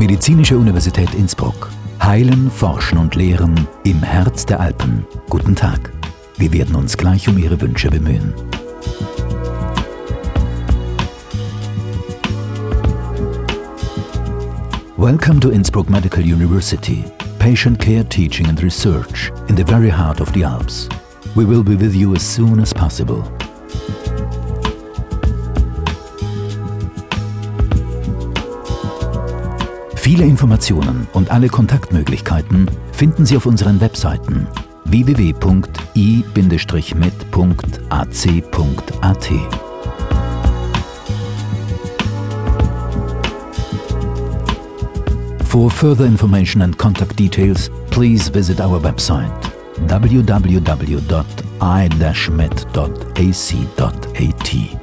Medizinische Universität Innsbruck. Heilen, forschen und lehren im Herz der Alpen. Guten Tag. Wir werden uns gleich um Ihre Wünsche bemühen. Welcome to Innsbruck Medical University. Patient care, teaching and research in the very heart of the Alps. We will be with you as soon as possible. Viele Informationen und alle Kontaktmöglichkeiten finden Sie auf unseren Webseiten www.i-med.ac.at. For further information and contact details, please visit our website www.i-med.ac.at.